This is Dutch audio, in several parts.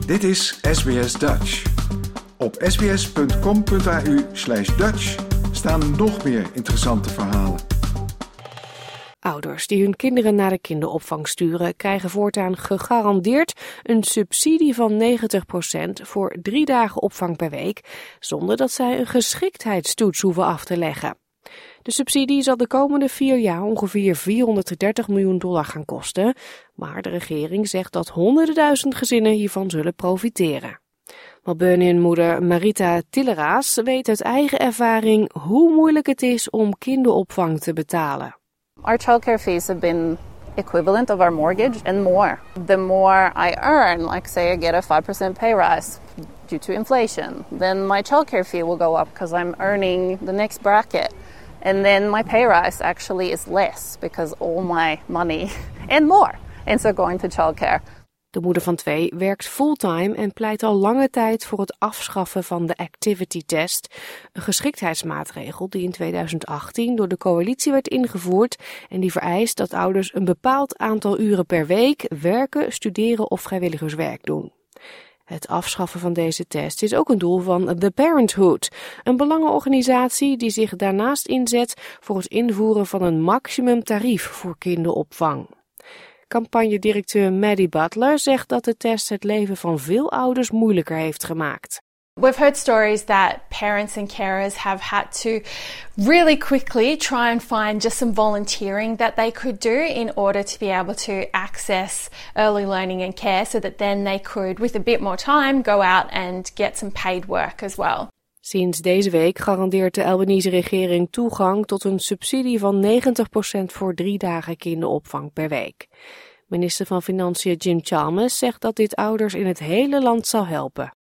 Dit is SBS Dutch. Op sbs.com.au/Dutch staan nog meer interessante verhalen. Ouders die hun kinderen naar de kinderopvang sturen krijgen voortaan gegarandeerd een subsidie van 90% voor 3 dagen opvang per week, zonder dat zij een geschiktheidstoets hoeven af te leggen. De subsidie zal de komende 4 jaar ongeveer $430 miljoen gaan kosten, maar de regering zegt dat honderden duizend gezinnen hiervan zullen profiteren. Melburnian-moeder Marita Tilleraas weet uit eigen ervaring hoe moeilijk het is om kinderopvang te betalen. Our childcare fees have been equivalent of our mortgage and more. The more I earn, like say I get a 5% pay rise due to inflation, then my childcare fee will go up because I'm earning the next bracket. And then my pay rise actually is less because all my money and more ends up going to childcare. De moeder van 2 werkt fulltime en pleit al lange tijd voor het afschaffen van de activity test, een geschiktheidsmaatregel die in 2018 door de coalitie werd ingevoerd en die vereist dat ouders een bepaald aantal uren per week werken, studeren of vrijwilligerswerk doen. Het afschaffen van deze test is ook een doel van The Parenthood, een belangenorganisatie die zich daarnaast inzet voor het invoeren van een maximumtarief voor kinderopvang. Campagnedirecteur Maddie Butler zegt dat de test het leven van veel ouders moeilijker heeft gemaakt. We've heard stories that parents and carers have had to really quickly try and find just some volunteering that they could do in order to be able to access early learning and care so that then they could, with a bit more time, go out and get some paid work as well. Sinds deze week garandeert de Albanese-regering toegang tot een subsidie van 90% voor 3 dagen kinderopvang per week. Minister van Financiën Jim Chalmers zegt dat dit ouders in het hele land zal helpen.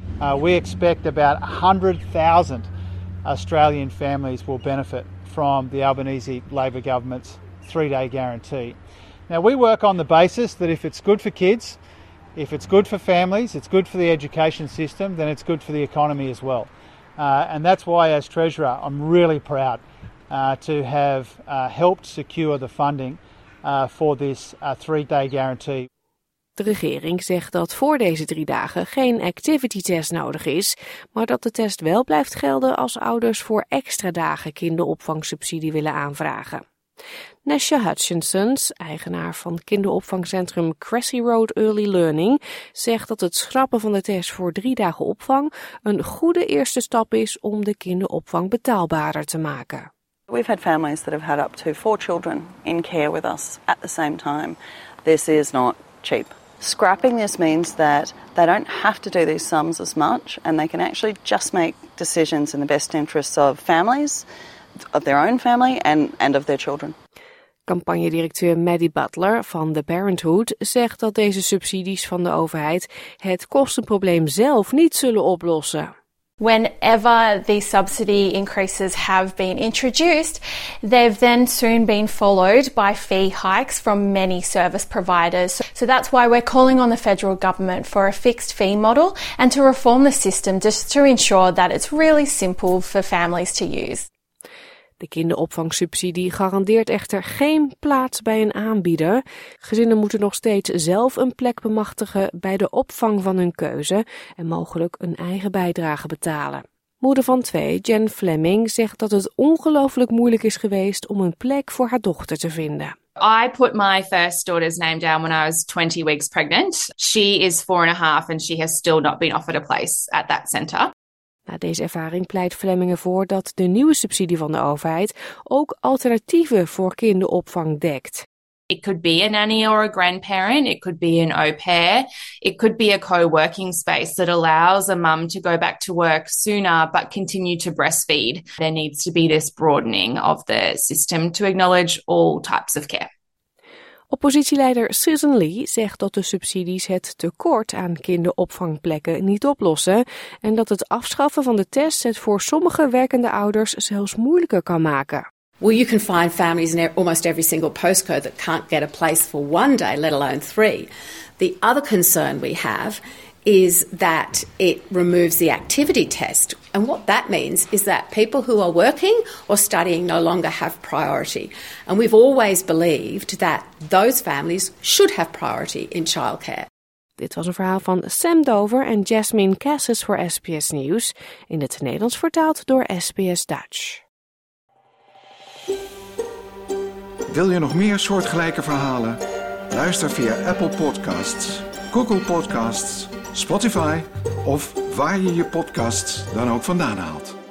We expect about 100,000 Australian families will benefit from the Albanese Labor government's 3-day guarantee. Now we work on the basis that if it's good for kids, if it's good for families, it's good for the education system, then it's good for the economy as well. And that's why as Treasurer I'm really proud to have helped secure the funding for this 3-day guarantee. De regering zegt dat voor deze 3 dagen geen activity test nodig is, maar dat de test wel blijft gelden als ouders voor extra dagen kinderopvangsubsidie willen aanvragen. Nasha Hutchinsons, eigenaar van kinderopvangcentrum Cressy Road Early Learning, zegt dat het schrappen van de test voor 3 dagen opvang een goede eerste stap is om de kinderopvang betaalbaarder te maken. We've had families that have had up to 4 children in care with us at the same time. This is not cheap. Scrapping this means that they don't have to do these sums as much and they can actually just make decisions in the best interests of families, of their own family and of their children. Campagnedirecteur Maddie Butler van The Parenthood zegt dat deze subsidies van de overheid het kostenprobleem zelf niet zullen oplossen. Whenever these subsidy increases have been introduced, they've then soon been followed by fee hikes from many service providers. So that's why we're calling on the federal government for a fixed fee model and to reform the system just to ensure that it's really simple for families to use. De kinderopvangsubsidie garandeert echter geen plaats bij een aanbieder. Gezinnen moeten nog steeds zelf een plek bemachtigen bij de opvang van hun keuze en mogelijk een eigen bijdrage betalen. Moeder van 2, Jen Fleming, zegt dat het ongelooflijk moeilijk is geweest om een plek voor haar dochter te vinden. I put my first daughter's name down when I was 20 weeks pregnant. She is 4.5 and she has still not been offered a place at that centre. Na deze ervaring pleit Fleming ervoor dat de nieuwe subsidie van de overheid ook alternatieven voor kinderopvang dekt. It could be a nanny or a grandparent, it could be an au pair, it could be a co-working space that allows a mum to go back to work sooner but continue to breastfeed. There needs to be this broadening of the system to acknowledge all types of care. Oppositieleider Susan Lee zegt dat de subsidies het tekort aan kinderopvangplekken niet oplossen en dat het afschaffen van de test het voor sommige werkende ouders zelfs moeilijker kan maken. Well, you can find families in almost every single postcode that can't get a place for 1 day, let alone 3. The other concern we have is that it removes the activity test. And what that means is that people who are working or studying no longer have priority. And we've always believed that those families should have priority in childcare. Dit was een verhaal van Sam Dover en Jasmine Cassis voor SBS Nieuws. In het Nederlands vertaald door SBS Dutch. Wil je nog meer soortgelijke verhalen? Luister via Apple Podcasts, Google Podcasts, Spotify of waar je je podcasts dan ook vandaan haalt.